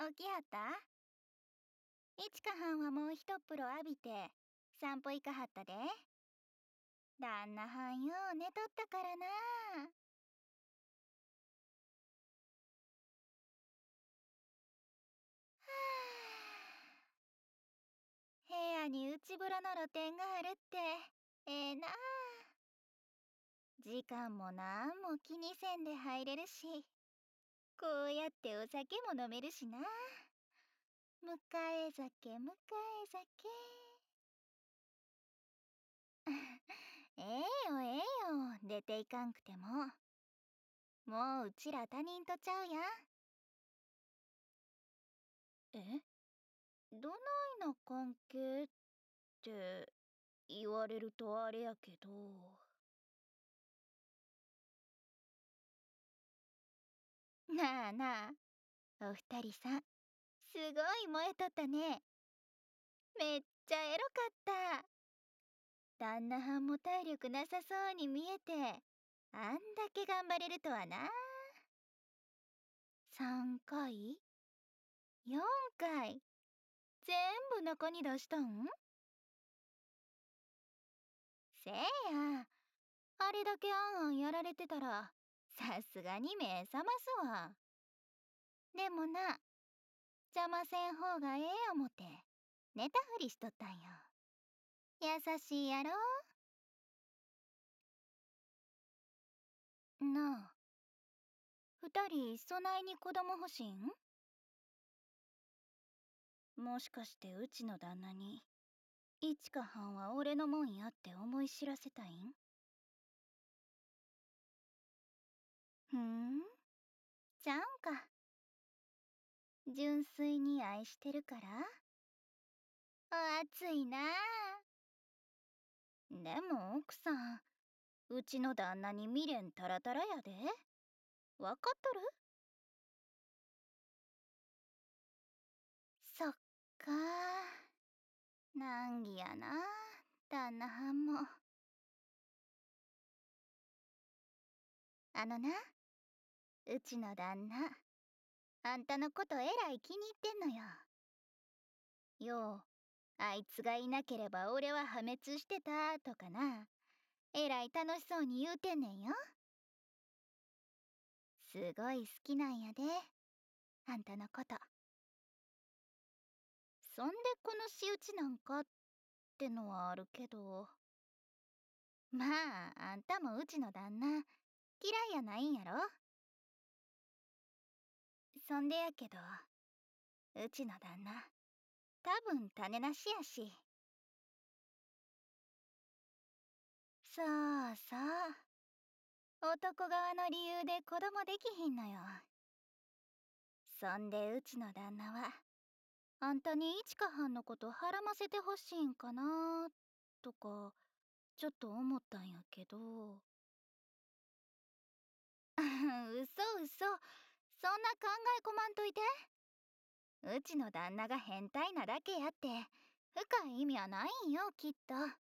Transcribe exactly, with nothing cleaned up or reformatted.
起きはった？いちかはんはもうひとっ風呂浴びて散歩行かはったで。旦那はんよう寝とったからな。はあ、部屋に内風呂の露天があるってええなあ。時間もなんも気にせんで入れるし、こうやってお酒も飲めるしな。迎え酒迎え酒。ええよええよ、出ていかんくても。もううちら他人とちゃうやん。え、どないな関係って言われるとあれやけど。なあなあ、お二人さん、すごい燃えとったね。めっちゃエロかった。旦那はんも体力なさそうに見えて、あんだけ頑張れるとはな。さんかい ?よん 回全部中に出したん？せや、あれだけあんあんやられてたらさすがに目覚ますわ。でもな、邪魔せん方がええ思て寝たふりしとったんよ。優しいやろ。なあ、二人そないに子供欲しいん？もしかしてうちの旦那にいちかはんは俺のもんやって思い知らせたいん？ふーん、ちゃうんか。純粋に愛してるから？お熱いなあ。でも奥さん、うちの旦那に未練タラタラやで。わかっとる？そっかー。難儀やな、旦那はんも。あのな、うちの旦那、あんたのことえらい気に入ってんのよ。よう、あいつがいなければ俺は破滅してたとかな、えらい楽しそうに言うてんねんよ。すごい好きなんやで、あんたのこと。そんでこの仕打ちなんかってのはあるけど。まあ、あんたもうちの旦那、嫌いやないんやろ？そんでやけど、うちの旦那、多分種なしやし。そうそう。男側の理由で子供できひんのよ。そんでうちの旦那は、あんたにいちかはんのことはらませてほしいんかなとか、ちょっと思ったんやけど。うそうそ、そんな考えこまんといて。うちの旦那が変態なだけやって、深い意味はないんよ、きっと。